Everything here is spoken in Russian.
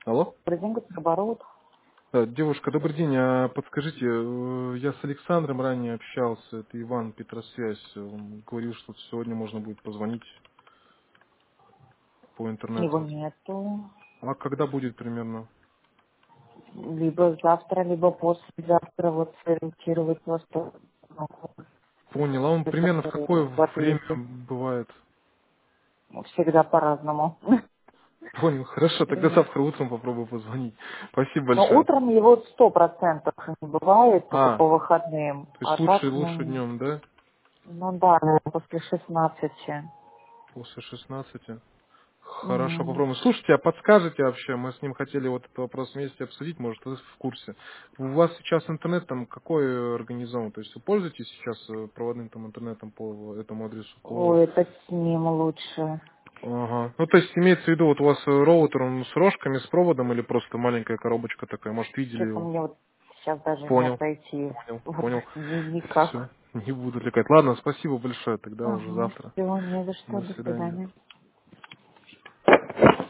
Алло? Добрый день, оборот. Девушка, добрый день. А подскажите, я с Александром ранее общался, это Иван, Петросвязь. Он говорил, что сегодня можно будет позвонить по Его интернету. нету. А когда будет примерно? Либо завтра, либо послезавтра вот сориентировать вас по Понял. А он примерно в какое в время ответе. бывает? Всегда по-разному. Понял. Хорошо, тогда завтра утром попробую позвонить. Спасибо Но большое. утром его 100% не бывает, только А, по выходным. то есть А лучше, так, лучше днем, да? ну да, наверное, после 16. После 16. Хорошо, Мгм. попробуем. Слушайте, а подскажете вообще, мы с ним хотели вот этот вопрос вместе обсудить, может, вы в курсе. У вас сейчас интернет там какой организован? То есть вы пользуетесь сейчас проводным там интернетом по этому адресу? По... Ой, это с ним лучше. Ага. Ну, то есть имеется в виду, вот у вас роутер, он с рожками, с проводом или просто маленькая коробочка такая? Может, видели Честно, его? мне вот сейчас даже не Понял, отойти. понял, Вот, понял. никак. Все, не буду отвлекать. Ладно, спасибо большое, тогда уже Ага, завтра. всего не за что, До до свидания. свидания.